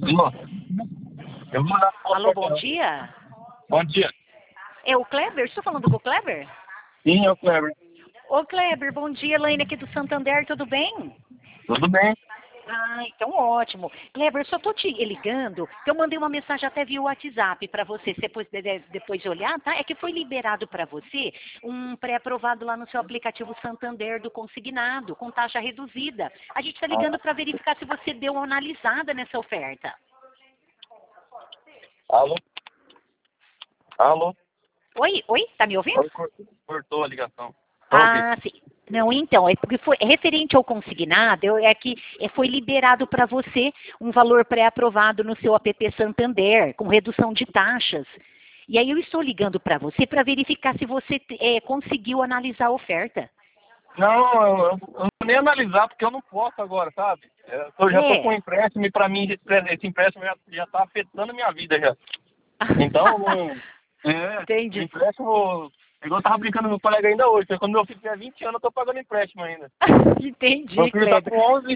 Alô? Eu vou mandar Alô, bom dia. Bom dia. É o Kleber? Estou falando com o Kleber? Sim, é o Kleber. Ô, Kleber, bom dia. Elaine aqui do Santander, tudo bem? Tudo bem? Ah, então ótimo. Kleber, só tô te ligando, que eu mandei uma mensagem até via WhatsApp para você, você depois olhar, tá? É que foi liberado para você um pré-aprovado lá no seu aplicativo Santander do consignado, com taxa reduzida. A gente está ligando para verificar se você deu uma analisada nessa oferta. Alô? Alô? Oi, tá me ouvindo? Oi, cortou a ligação. Tô ouvindo. Ah, sim. Não, então, é porque foi referente ao consignado, é que foi liberado para você um valor pré-aprovado no seu app Santander, com redução de taxas. E aí eu estou ligando para você para verificar se você conseguiu analisar a oferta. Não, eu não vou nem analisar, porque eu não posso agora, sabe? Eu já tô com um empréstimo e pra mim esse empréstimo já tá afetando a minha vida já. Então, o Entendi. empréstimo... Igual eu tava brincando com meu colega ainda hoje, porque quando meu filho tiver 20 anos eu tô pagando empréstimo ainda. Meu Entendi, filho tá Kleber. com 11.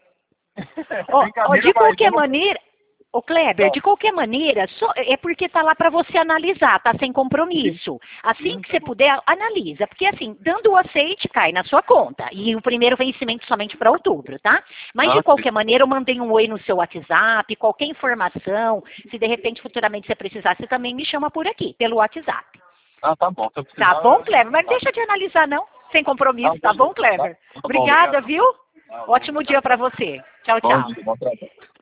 Ó, Brincadeira, de mas eu qualquer não... maneira, ô Kleber, Ó, de qualquer maneira, é porque tá lá para você analisar, tá sem compromisso. Assim sim, que tá você bom. puder, analisa, porque assim, dando o aceite, cai na sua conta. E o primeiro vencimento somente para outubro, tá? Mas de Ah, sim. qualquer maneira, eu mandei um oi no seu WhatsApp, qualquer informação, se de repente futuramente você precisar, você também me chama por aqui, pelo WhatsApp. Ah, tá bom. Se eu Tá precisar, bom, eu Kleber? Mas tá. deixa de analisar, não, sem Tá, compromisso, tá bom, beleza. Tá, Kleber? tá bom, Obrigada, obrigado. viu? Ah, Ótimo dia para você. Tchau, bom tchau. dia, bom trabalho.